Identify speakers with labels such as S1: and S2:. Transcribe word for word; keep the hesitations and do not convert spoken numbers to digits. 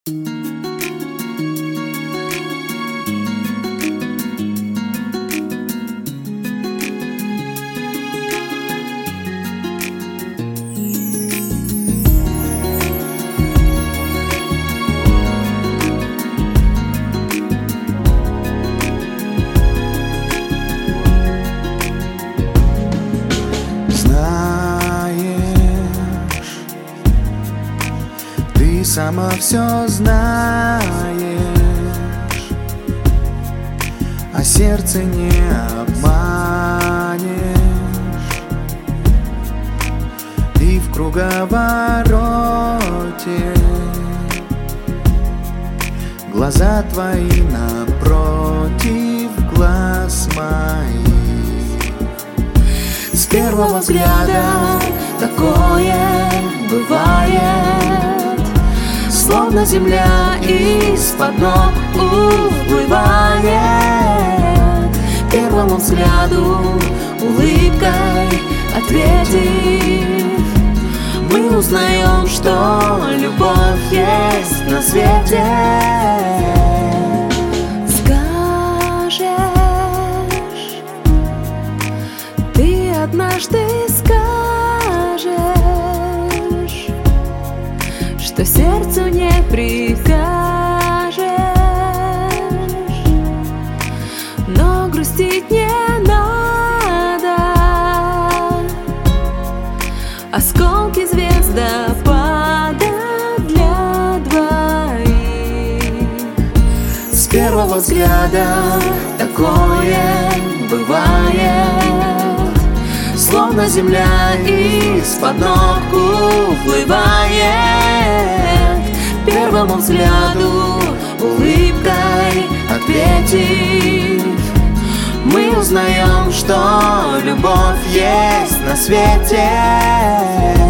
S1: Ты сама все знаешь, а сердце не обманешь. И в круговороте глаза твои напротив глаз моих.
S2: С первого взгляда такое бывает, словно земля из-под ног уплывает. Первому взгляду улыбкой ответив, мы узнаем, что любовь есть на свете. Скажешь, ты однажды скажешь, что сердцу не прикажешь, но грустить не надо. Осколки звездопада для двоих.
S1: С первого взгляда такое бывает, словно земля из-под ног уплывает. Первому взгляду улыбкой ответив, мы узнаем, что любовь есть на свете.